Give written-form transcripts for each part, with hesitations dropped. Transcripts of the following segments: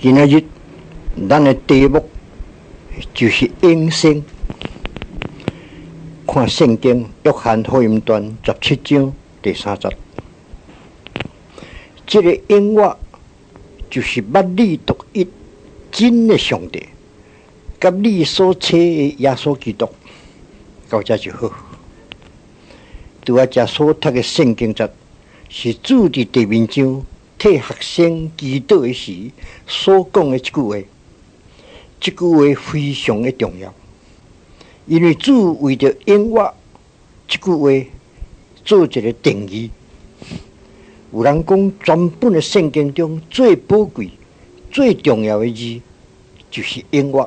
今仔日咱的题目就是永生。看圣经约翰福音段17章第3节，这个永活就是捌你独一真的上帝，甲你所找的耶稣基督，到这就好。拄啊，遮所读的圣经节是主伫地面上替学生祈祷的时所讲的一句话。这句话非常的重要，因为主为着永活这句话做一个定义。有人讲，全本的圣经中最宝贵、最重要的字就是永活。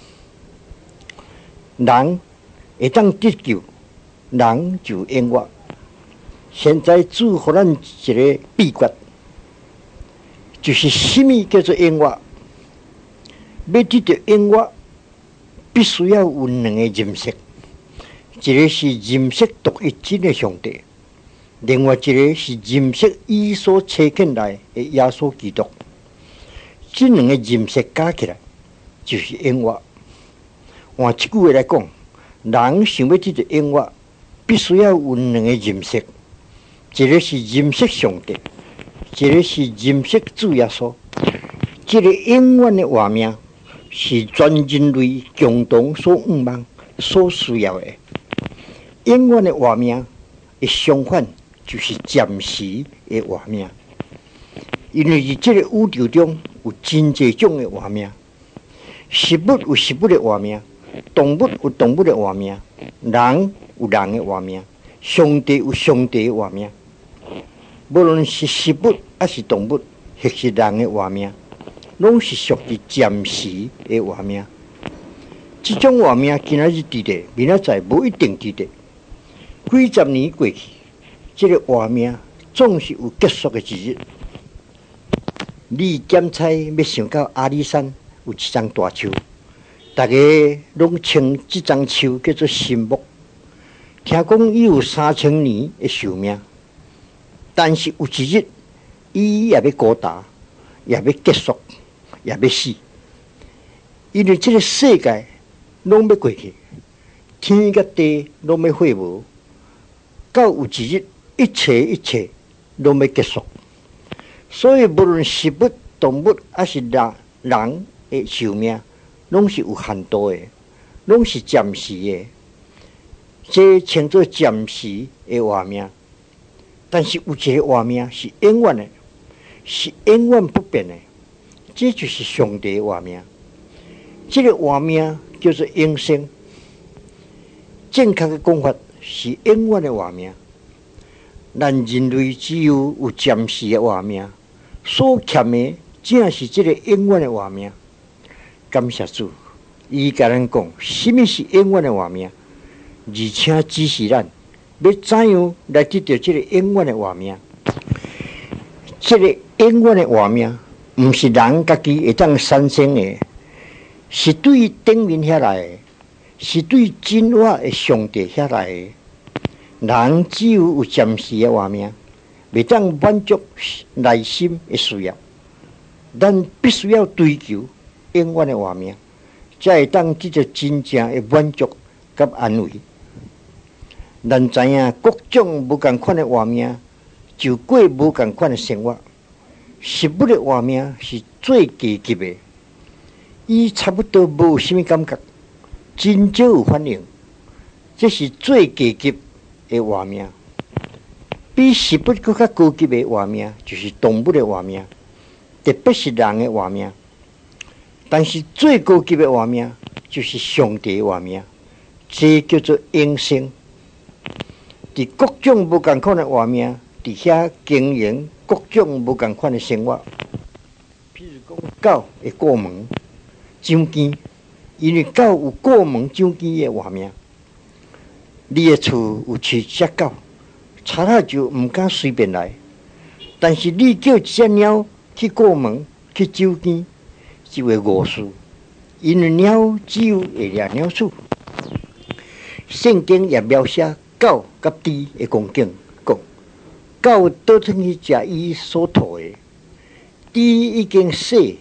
人会当得救，人就永活。现在主给咱一个秘诀，就是什么叫做永活？要得到永活，必须要有两个认识，一个是认识独一真的上帝，另外一个是认识伊所差遣来的耶稣基督。这两个认识加起来就是永活。换一句话来讲，人想要得到永活，必须要有两个认识，一个是认识上帝，一个是认识主耶稣。这个永远的画面是全人类共同所仰望、所需要的。永远的画面的相反就是暂时的画面，因为在这个宇宙中有真济种的画面，食物有食物的画面，动物有动物的画面，人有人的画面，上帝有上帝的画面。无论是食物还是动物，或是人的画面，拢是属于暂时的画面。这种画面今仔日伫咧，明仔载无一定伫咧。几十年过去，这个画面总是有结束的一日。你检测要想到阿里山有一丛大树，大家拢称这丛树叫做神木。听讲伊有3000年的寿命，但是有一日，伊也要高大，也要结束，也要死。因为这个世界拢要过去，天甲地拢要废无，到有一日，一切拢要结束。所以，无论食物、动物还是人的寿命，拢是有限度的，拢是暂时的。这称作暂时的画面。但是有一个画面是永远的，是永远不变的，这就是上帝的画面。这个画面叫做永生。正确的讲法是永远的画面。咱人类只有暂时的画面，所欠的正是这个永远的画面。感谢主，伊甲咱讲，什么是永远的画面，而且指示咱要怎样来得到这个永远的画面。这个永远的画面，不是人家己会当产生的，是对顶面遐来的，是对真话的上帝遐来的。人只有暂时的画面，未当满足内心的需要。咱必须要追求永远的画面，才会当得到真正的满足甲安慰。咱知影各种无共款的画面，就过无共款的生活。食物的画面是最低级的，伊差不多无什么感觉，真少有反应。这是最低级的画面。比食物更较高级的画面，就是动物的画面，特别是人的画面。但是最高级的画面，就是上帝的画面，这叫做永生。伫各种无共款的画面底下经营各种无共款的生活，譬如讲狗会过门、长见，因为狗有过门、长见的画面。你的厝有饲一只狗，贼仔就唔敢随便来，但是你叫一只猫去过门、去走见，就会误事，因为猫只有会掠鸟鼠。圣经也描写狗甲猪的光景，讲狗倒转去食伊所吐的，猪已经死，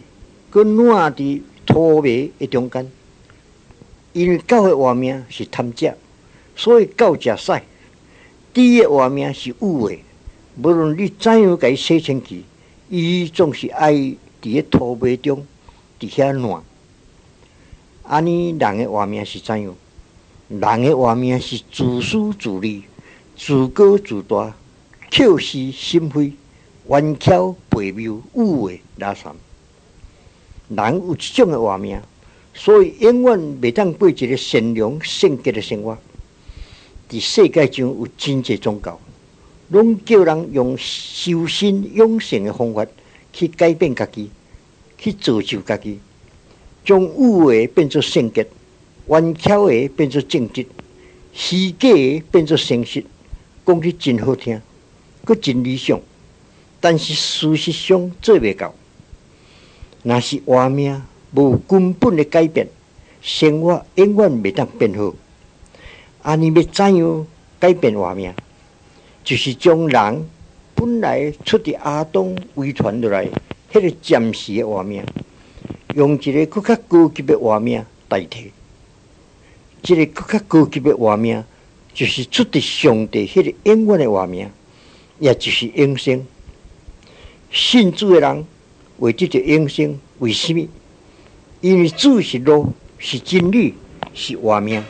佮烂伫土糜的中间。因为狗的活命是贪食，所以狗食屎；猪的活命是有的，无论你怎样甲伊洗清气，伊总是爱伫咧土糜中伫遐烂。安尼人的活命是怎样？人的活命是自私自利、自高自大、口是心非、顽强悖谬、有为拉散。人有这种的活命，所以永远袂当过一个善良圣洁的生活。伫世界上有真济宗教，拢叫人用修身养性的方法去改变家己，去造就家己，将有为变作圣洁，顽强的变作正直，虚假的变作诚实。讲得真好听，佮真理想，但是事实上做袂到。若是活命无根本的改变，生活永远袂当变好。安尼要怎样改变活命？就是将人本来出伫亚当遗传落来迄个暂时的活命，用一个更较高级的活命代替。这个更较高级的活命，就是出伫上帝迄个永远的活命，也就是永生。信主的人为这个永生，为什么？因为主是路，是真理，是活命。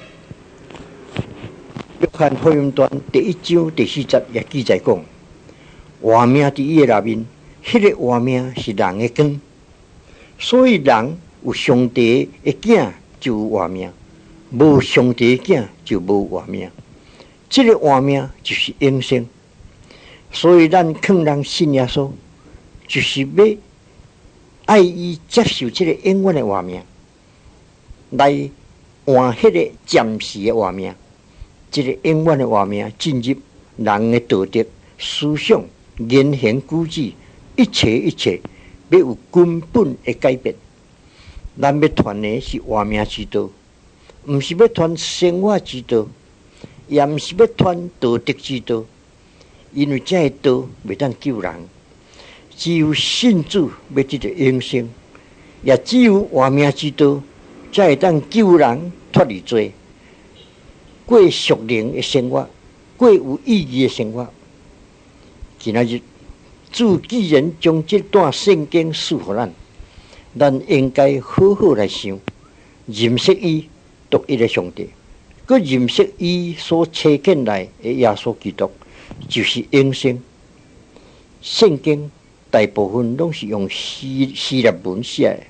约翰福音传第1章第4节也记载讲，活命伫伊的内面，迄个活命是人的光。所以人有上帝的囝就有活命，无上帝的囝就无活命。这个活命就是永生。所以咱劝人信耶稣，就是要爱伊接受这个永远的活命，来换迄个暂时的活命。这个永远的活命进入人的道德、思想、言行举止，一切，要有根本的改变。咱要传的是活命之道，毋是要传生活之道，也毋是要传道德之道。因为这个道袂当救人，只有信主要得到永生，也只有活命之道才会当救人脱离罪，过属灵的生活，过有意义的生活。今仔日主既然将这段圣经赐予咱应该好好来想，认识伊独一的上帝，佮认识伊所差遣来的耶稣基督，就是永生。圣经大部分拢是用希腊文写的，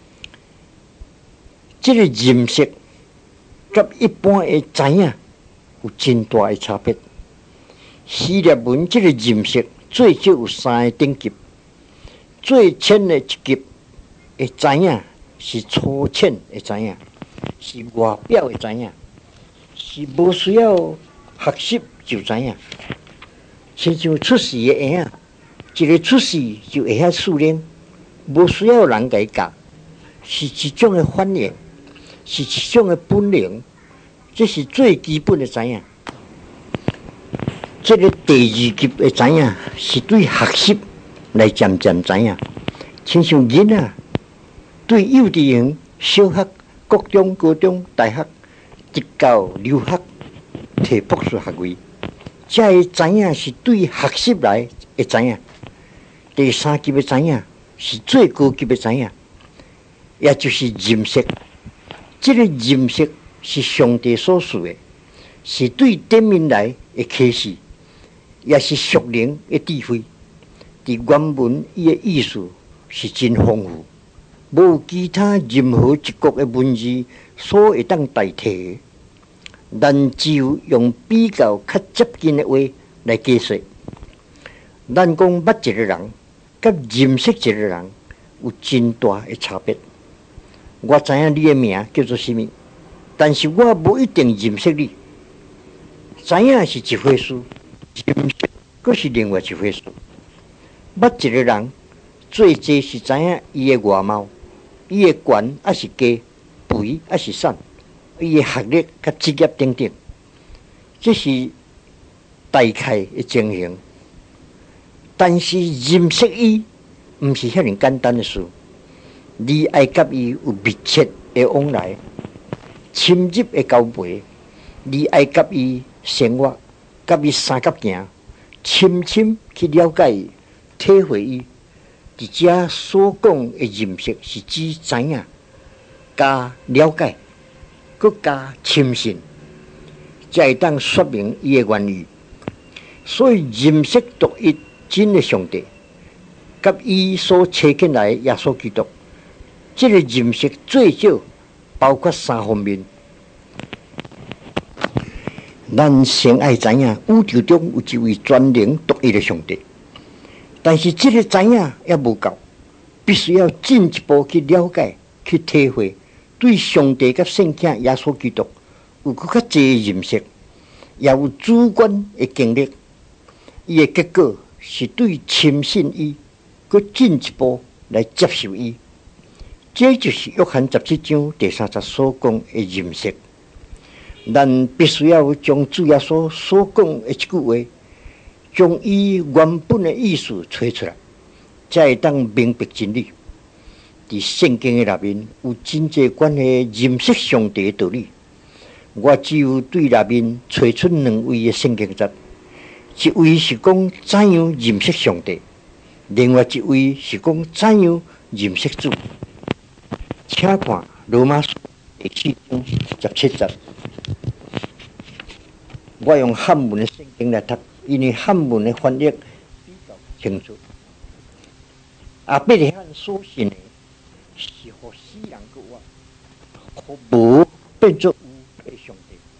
这个认识甲一般的知影有真大的差别。希腊文这个认识最少有3个等级，最浅的一级会知影是粗浅的知影，是外表的知影，是无需要学习就知影。亲像出世的婴仔，一个出世就会晓数零，无需要人甲伊教，是一种的反应，是一种的本能，这是最基本的知影。这个第2级的知影是对学习来渐渐知影，亲像囡仔对幼稚园、小学、国中、高中、大学，直到留学摕博士学位，这个知影是对学习来的知影。第3级的知影是最高级的知影，也就是认识。这个认识是上帝所赐的，是对顶面来的启示，也是属灵的智慧。伫原文伊的意思是真丰富，无其他任何一国的文字所会当代替的。咱只有用比较较接近的话来解释。咱讲捌一个人，甲认识一个人有真大的差别。我知影你的名叫做什么，但是我无一定认识你。知影是一回事，认识佫是另外一回事。捌一个人，最济是知影伊的外貌，伊的悬还是低，肥还是瘦，伊的学历甲职业等等，这是大概的情形。但是认识伊，毋是遐尼简单的事。 你爱甲伊有密切的往来，深入的交陪，你爱甲伊生活，甲伊三角行，深深去了解伊，体会伊。伫遮所讲的认识是指知影、加了解、佮加深信，才会当说明伊的原意。所以认识独一真的上帝，甲伊所切起来耶稣基督，这个认识最少包括三方面。咱先爱知影宇宙中有一位全能独一的上帝。但是这个知影也无够，必须要进一步去了解、去体会，对上帝甲圣囝耶稣基督有更较侪认识，也有主观的经历。伊的结果是对深信伊，佮进一步来接受伊。这就是约翰17章第30所讲的认识。咱必须要将主耶稣所讲的一句话，将伊原本的意思找出来，才会当明白真理。伫圣经的内面有真济关于认识上帝的道理。我只有对内面找出2位的圣经节，一位是讲怎样认识上帝，另外一位是讲怎样认识主。请看罗马书第4章17节。我用汉文的圣经来读，因为汉文的翻译比较清楚。阿伯利罕所信的是互死人个话，互无变作有的上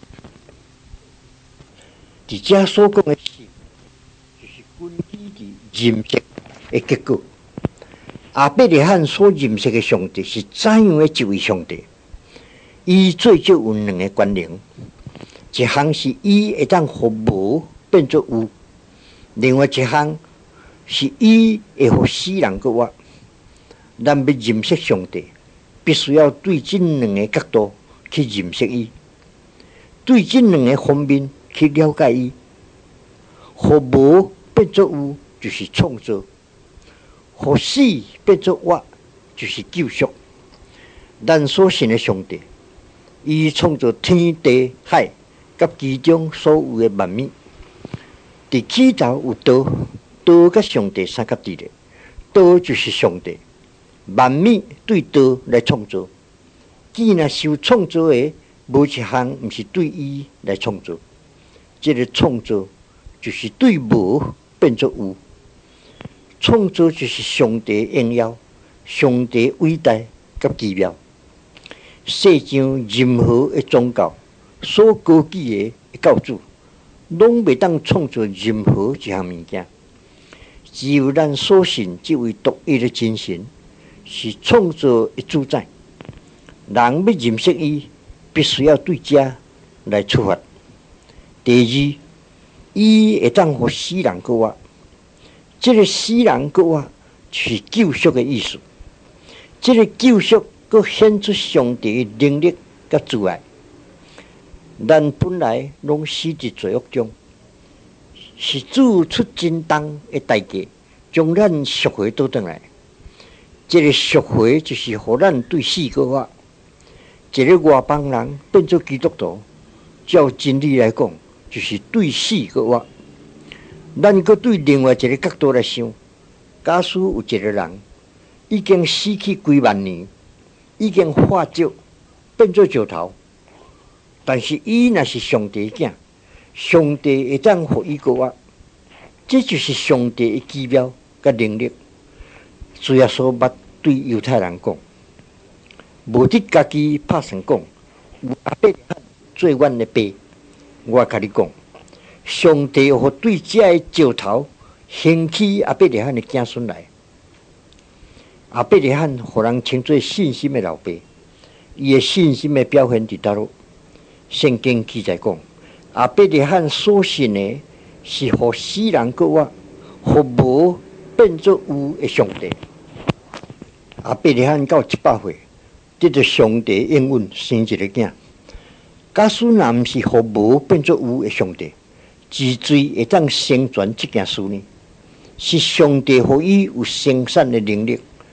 帝。伫遮所讲的信，就是根据认识的结果。阿伯利罕所认识的上帝是怎样的一位上帝？伊最少有2个关联。一项是伊会当互无变作有，另外一项是伊会互死人个活。咱要认识上帝，必须要对这2个角度去认识伊，对这2个方面去了解伊。互无变作有，就是创造；互死变作活，就是救赎。咱所信的上帝，伊创造天地海。甲其中所有的万物，伫起头有道，道甲上帝三合一的，道就是上帝。万物对道来创造，既然受创造的，无一项毋是对伊来创造。这个创造就是对无变作有，创造就是上帝荣耀，上帝伟大甲奇妙。世上任何的宗教所高举的教主，拢袂当创造任何一项物件。只有咱所信这位独一的真神，是创造的主宰。人要认识伊，必须要对这来出发。第二，伊会当互死人个活，这个死人个活是救赎的意思。这个救赎佫显出上帝的能力甲慈爱。咱本来拢死伫罪恶中，是主出真重的代价，将咱赎回倒转来。这个赎回就是互咱对死个活。一个外邦人变做基督徒，照真理来讲，就是对死个活。咱佫对另外一个角度来想，假使有一个人已经死去几万年，已经化石变做石头。但是伊若是上帝的囝，上帝会当互伊个活，这就是上帝的奇妙甲能力。主耶稣捌对犹太人讲，无得家己拍算讲，有阿伯利罕做阮的爸。我甲你讲，上帝互对这个石头兴起阿伯利罕的子孙来。阿伯利罕互人称作信心的老爸，伊的信心的表现伫倒落？圣经记载讲，阿伯利罕所信的是互死人个活，互无变作有的上帝。阿伯利罕到100岁，得到上帝应允生一个囝。假使若毋是互无变作有的上帝，之罪会当成全这件事呢？是上帝互伊有生产的能力，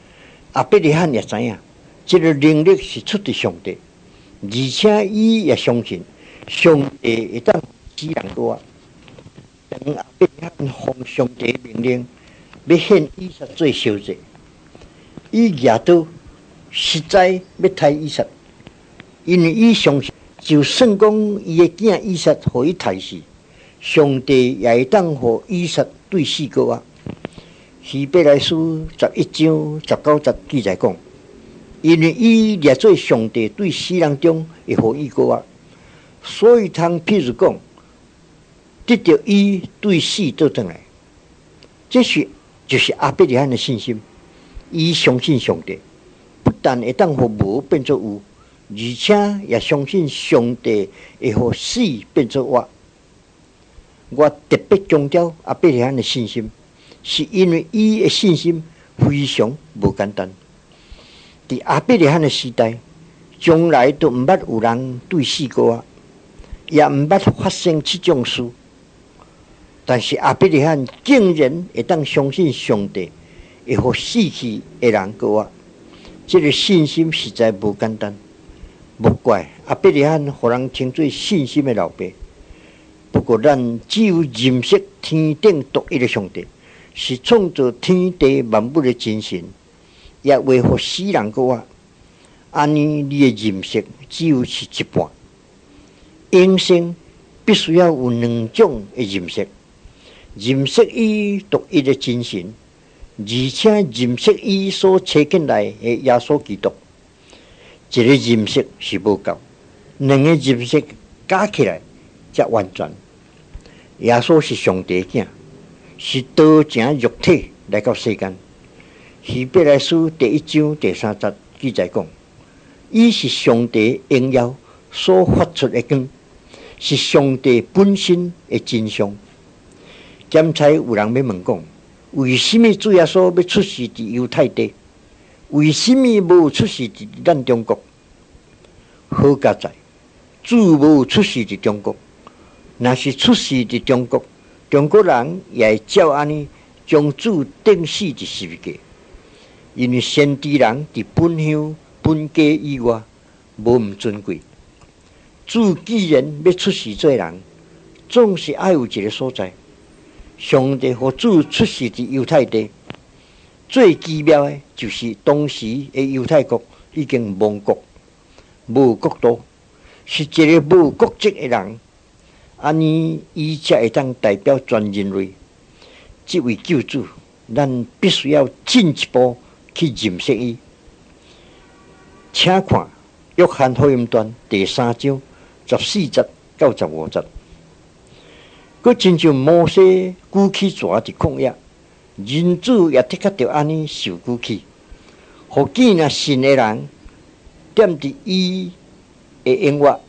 阿伯利罕也知影，这个能力是出自上帝，而且伊也相信上帝会当使人多啊。当阿伯利罕奉上帝命令，要献以撒做烧祭，伊举刀实在要杀以撒，因为伊相信，就算讲伊的囝以撒互伊杀死，上帝也会当互以撒对死过啊。希伯来书11章19节记载讲，因为伊列做上帝对死人中会互伊过啊，所以通譬如讲，得到伊对死倒转来，这就是阿伯利罕的信心。伊相信上帝，不但会当互无变作有，而且也相信上帝会互死变作活。我特别强调阿伯利罕的信心，是因为伊的信心非常无简单。在阿伯利罕的时代，从来都毋捌有人对死过啊，也毋捌发生这种事。但是阿伯利罕竟然会当相信上帝会互死去的人过啊，这个信心实在无简单。莫怪阿伯利罕互人称作信心的老爸。不过，咱只有认识天顶独一的上帝，是创造天地万物的真神，也为互死人过啊。安尼，你的认识只有是一半。永生必须要有两种的认识：认识伊独一的真神，而且认识伊所差遣来的耶稣基督。一个认识是无够，两个认识加起来才完全。耶稣是上帝的囝，是道成肉体来到世间。希伯来书1章第3节记载讲，伊是上帝荣耀所发出的光，是上帝本身的真相。检查有人要问讲，为什么主耶稣要出世伫犹太地？为什么无出世伫咱中国？好佳在，主无出世伫中国。若是出世伫中国，中国人也会照安尼将主钉死伫十字架。因为先知人伫本乡本家以外，无毋尊贵。主既然要出世做人，总是爱有一个所在。上帝互主出世伫犹太地，最奇妙的就是当时的犹太国已经亡国，无国度，是一个无国籍的人。安尼，伊才会当代表全人类。这位救主，咱必须要进一步去认识伊。请看《约翰福音传》第3章14节到15节。佮亲像摩西举起蛇伫旷野，人子也的确着安尼受举起，互见若信的人踮伫伊的永活。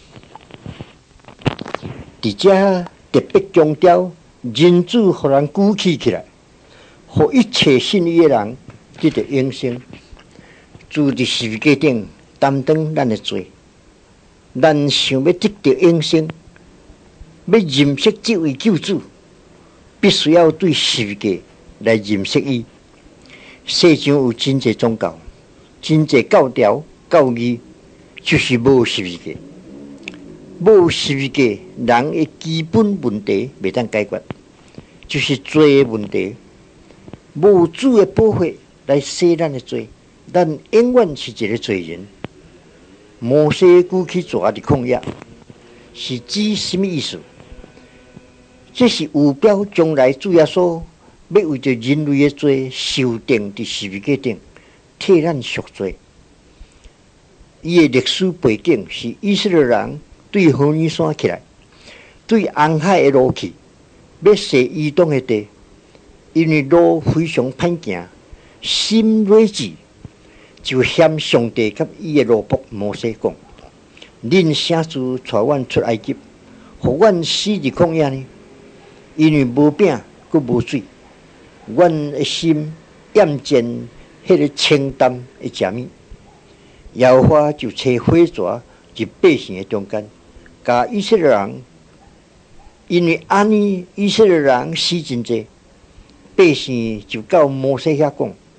伫遮特别强调，人子互人举起起来，互一切信伊的人得到永生。主伫十字架顶担当咱的罪，咱想要得到永生，要认识这位救主，必须要对十字架来认识伊。世上有真济宗教，真济教条教义，就是无十字架。无十字架，人的基本问题未当解决，就是罪的问题。无主的保护来洗咱的罪，咱永远是一个罪人。摩西举起蛇伫旷野，是指什么意思？这是预表将来主耶稣要为着人类的罪受定伫十字架顶，替咱赎罪。伊的历史背景是以色列人对何尼山起来，对红海的路去，要洗移动的地，因为路非常歹行，心软志就向上帝甲伊的奴仆摩西讲：恁啥子带阮出埃及，互阮死伫旷野呢？因为无饼，佮无水，阮的心厌倦迄个清淡的食物。耶和华就找火蛇入百姓的中间，甲以色列人，因为安尼以色列人死真济，百姓就到摩西遐讲：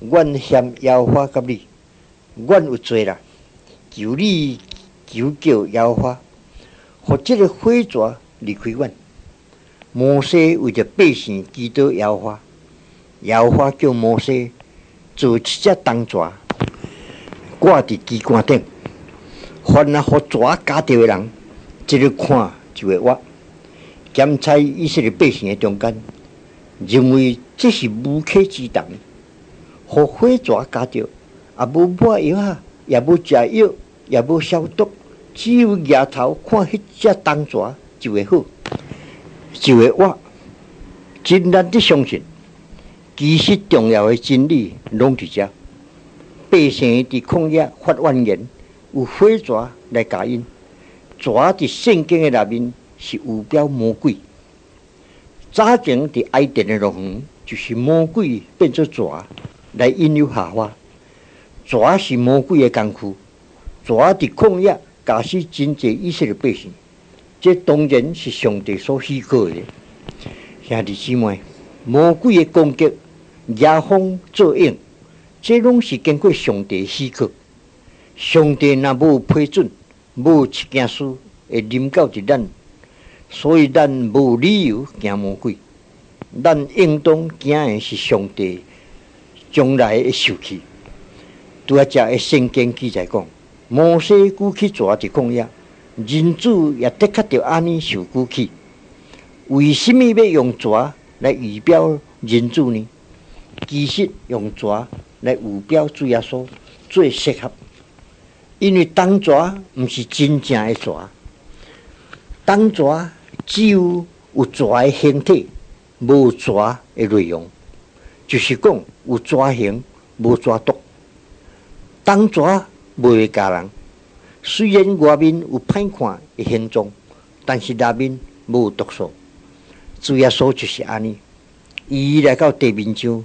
阮嫌妖花甲你，阮有罪啦，求你求叫妖花，互这个火蛇离开阮。摩西为着百姓祈祷妖花，妖花叫摩西做一只铜蛇，挂伫机关顶，凡啊互蛇夹着的人，一日看就会活。检查以色列百姓的中间，认为这是无稽之谈，互火蛇夹着，也无抹药啊，也无食药，也无消毒，只有额头看迄只铜蛇就会好。就会活，真难得相信。其实重要的真理拢伫遮。百姓伫旷野发怨言，有火蛇来咬因。蛇伫圣经的内面是有标魔鬼。早前伫埃甸的乐园，就是魔鬼变做蛇来引诱夏娃。蛇是魔鬼的工具。蛇伫旷野咬死真济以色列百姓。这当然是上帝所许可的，兄弟姊妹，魔鬼的攻击、野风作用，这拢是经过上帝许可。上帝若无批准，无一件事会临到一咱，所以咱无理由惊魔鬼。咱应当惊的是上帝将来的受气。拄啊，遮的圣经记载讲，摩西举起蛇伫旷野。人主也的确着安尼受苦气，为什么要用蛇来预表人主呢？其实用蛇来预表主耶稣最适合，因为铜蛇毋是真正的蛇，铜蛇只有蛇的形体，无蛇的内容，就是讲有蛇形，无蛇毒。铜蛇袂会咬人。虽然外面有歹看的形状，但是内面无毒素。主耶稣就是安尼，伊来到地面上，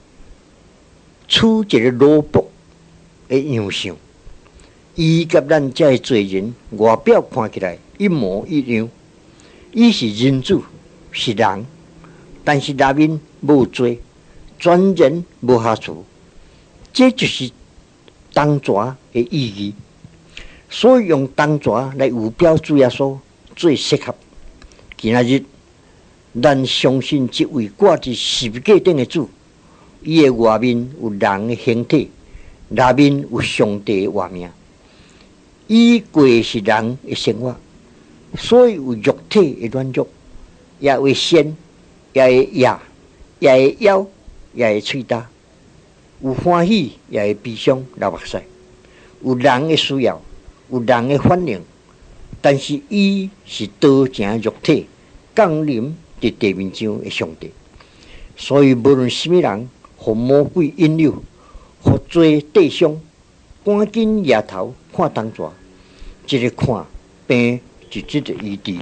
取一个萝卜的样相，伊甲咱这些罪人外表看起来一模一样。伊是人主，是人，但是内面无罪，全然无下处。这就是铜蛇的意义。所以用铜蛇来预表主耶稣最适合。今仔日，咱相信这位挂伫十字架顶的主，伊的外面有人的形体，内面有上帝的话名。伊过是人的生活，所以有肉体的软弱，也会仙，也会野，也会妖，也会喙焦，有欢喜，也会悲伤流目屎，有人的需要。有人的反应，但是伊是道成肉体降临伫地面上的上帝，所以无论什么人，互魔鬼引诱，互罪地伤，赶紧抬头看铜蛇，一个看病就即个医治。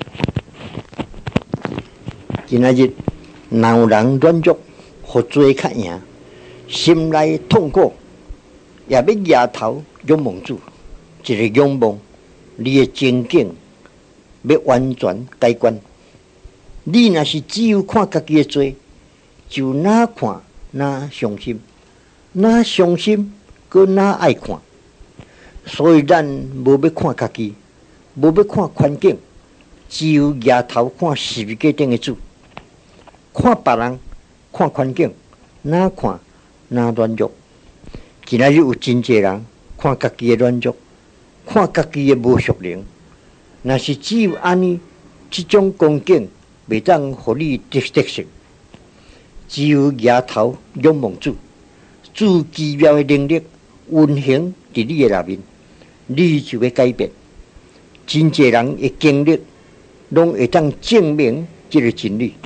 今仔日，若有人软弱，互罪较赢，心内痛苦，也要抬头仰望主。一个仰望，你的情景要完全改观。你若是只有看家己的罪，就哪看哪伤心，哪伤心，搁哪爱看。所以咱无要看家己，无要看环境，只有抬头看十字架顶的主。看别人，看环境，哪看哪软弱。今仔日有真济人看家己的软弱。看家己的无属灵，若是只有安尼，这种光景袂当互你得胜。只有抬头仰望主，主奇妙的能力运行伫你的内面，你就会改变。真济人的经历，拢会当证明这个真理。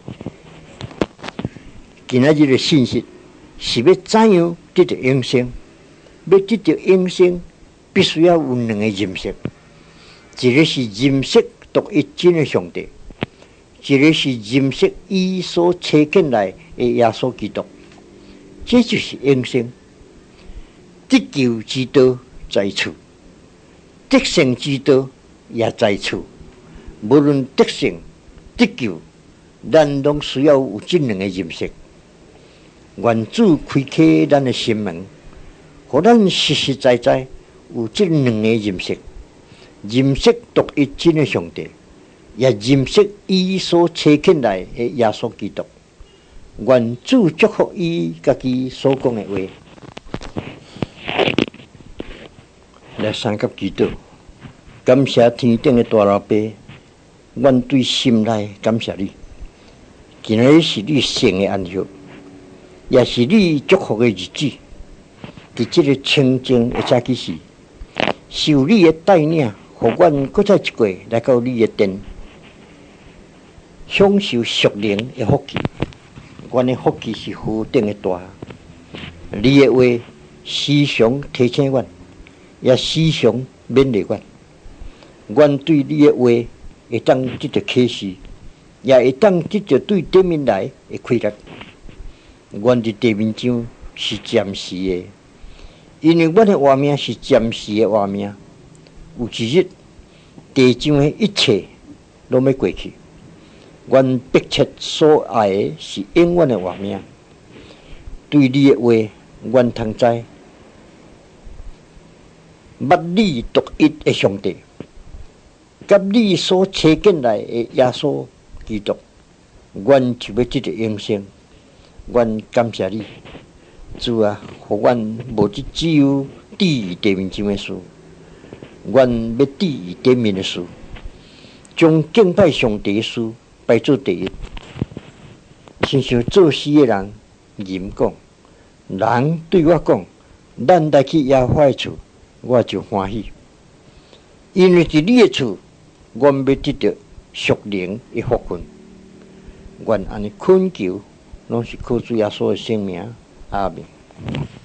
今仔日的信息是要怎样得到永生？要得到永生。必须要有两个认识，一个是认识独一真的上帝，一个是认识伊所差遣来的耶稣基督。这就是永生。得救之道在处，得胜之道也在处。无论得胜得救，咱拢需要有这两个认识。 愿主开启咱的心门，互咱实实在在有这两个认识独一真的上帝，也认识伊所差遣来的耶稣基督。愿主祝福伊家己所讲的话。来三甲祈祷，感谢天顶的大老爸，阮对心内感谢你。今日是你生的安息，也是你祝福的日子。伫这个清净的早起时，受你的带领，互阮搁再一过来到你的殿，享受属灵的福气。阮的福气是何等的大！你的话时常提醒阮，也时常勉励阮。阮对你的话会当得到启示，也会当得到对顶面来的快乐。阮的地面上是暂时的，因为阮的活命是暂时的活命。有一日，地上的一切拢要过去。阮迫切所爱的是永远的活命。对你的话，阮通知，捌你独一的上帝，甲你所差遣来的耶稣基督，阮就要得到永生。阮感谢你，主啊，互阮无只有抵御地面上的事，阮要抵御顶面的事，将敬拜上帝的事摆做第一。亲像做事的人言讲，人对我讲，咱来去耶和华的厝，我就欢喜，因为伫你的厝，阮要得到属灵的福分。愿安尼恳求，拢是靠主耶稣的圣名，阿门。